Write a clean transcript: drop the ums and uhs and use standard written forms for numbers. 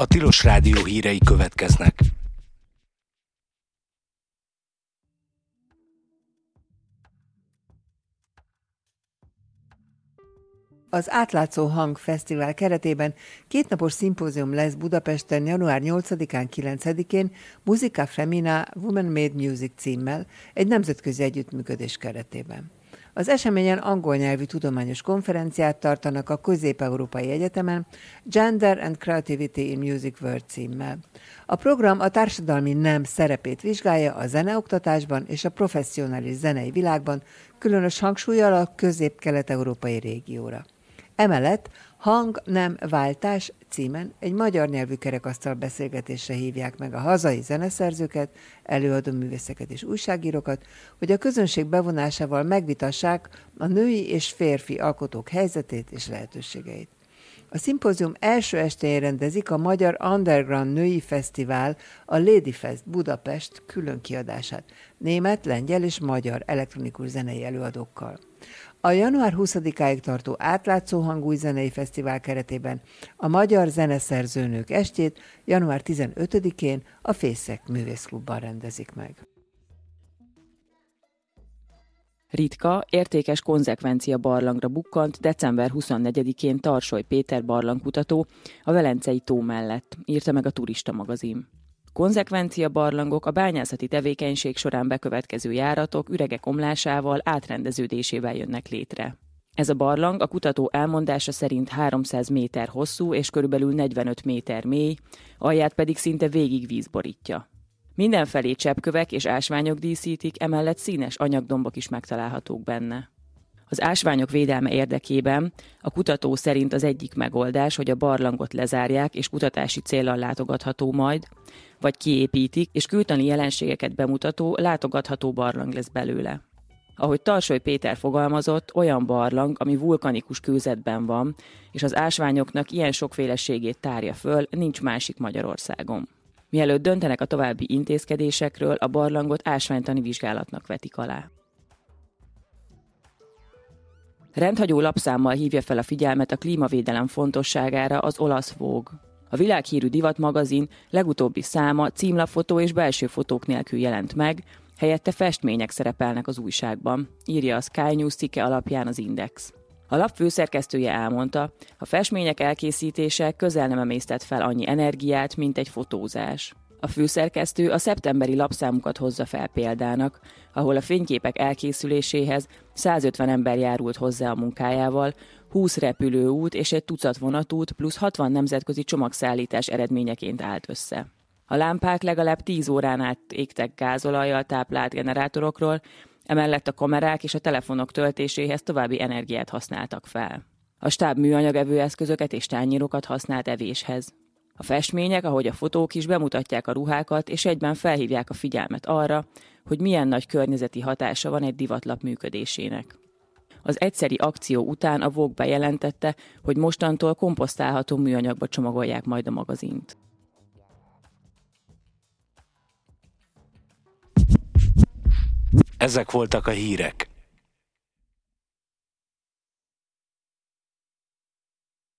A Tilos Rádió hírei következnek. Az Átlátszó Hang Fesztivál keretében kétnapos szimpózium lesz Budapesten január 8-án, 9-én Musica Femina Women Made Music címmel egy nemzetközi együttműködés keretében. Az eseményen angol nyelvű tudományos konferenciát tartanak a Közép-Európai Egyetemen Gender and Creativity in Music World címmel. A program a társadalmi nem szerepét vizsgálja a zeneoktatásban és a professzionális zenei világban, különös hangsúllyal a közép-kelet-európai régióra. Emellett Hang-nem-váltás címen egy magyar nyelvű kerekasztal beszélgetésre hívják meg a hazai zeneszerzőket, előadóművészeket és újságírókat, hogy a közönség bevonásával megvitassák a női és férfi alkotók helyzetét és lehetőségeit. A szimpózium első estén rendezik a Magyar Underground Női Fesztivál, a Ladyfest Budapest külön kiadását, német, lengyel és magyar elektronikus zenei előadókkal. A január 20-áig tartó Átlátszó Hang új zenei fesztivál keretében a Magyar Zeneszerzőnők estjét január 15-én a Fészek Művészklubban rendezik meg. Ritka, értékes konzekvencia barlangra bukkant december 24-én Tarsoly Péter barlangkutató a Velencei tó mellett, írta meg a Turista magazin. Konzekvencia barlangok a bányászati tevékenység során bekövetkező járatok üregek omlásával, átrendeződésével jönnek létre. Ez a barlang a kutató elmondása szerint 300 méter hosszú és körülbelül 45 méter mély, alját pedig szinte végig víz borítja. Mindenfelé cseppkövek és ásványok díszítik, emellett színes anyagdombok is megtalálhatók benne. Az ásványok védelme érdekében a kutató szerint az egyik megoldás, hogy a barlangot lezárják és kutatási céllal látogatható majd, vagy kiépítik, és kültani jelenségeket bemutató, látogatható barlang lesz belőle. Ahogy Tarsoly Péter fogalmazott, olyan barlang, ami vulkanikus kőzetben van, és az ásványoknak ilyen sokféleségét tárja föl, nincs másik Magyarországon. Mielőtt döntenek a további intézkedésekről, a barlangot ásványtani vizsgálatnak vetik alá. Rendhagyó lapszámmal hívja fel a figyelmet a klímavédelem fontosságára az olasz Vogue. A világhírű divatmagazin legutóbbi száma címlapfotó és belső fotók nélkül jelent meg, helyette festmények szerepelnek az újságban, írja a Sky News cikke alapján az Index. A lap főszerkesztője elmondta, a festmények elkészítése közel nem emésztett fel annyi energiát, mint egy fotózás. A főszerkesztő a szeptemberi lapszámukat hozza fel példának, ahol a fényképek elkészüléséhez 150 ember járult hozzá a munkájával, 20 repülőút és egy tucat vonatút plusz 60 nemzetközi csomagszállítás eredményeként állt össze. A lámpák legalább 10 órán át égtek gázolajjal táplált generátorokról, emellett a kamerák és a telefonok töltéséhez további energiát használtak fel. A stáb műanyag evőeszközöket és tányérokat használt evéshez. A festmények, ahogy a fotók is bemutatják a ruhákat, és egyben felhívják a figyelmet arra, hogy milyen nagy környezeti hatása van egy divatlap működésének. Az egyszeri akció után a Vogue bejelentette, hogy mostantól komposztálható műanyagba csomagolják majd a magazint. Ezek voltak a hírek.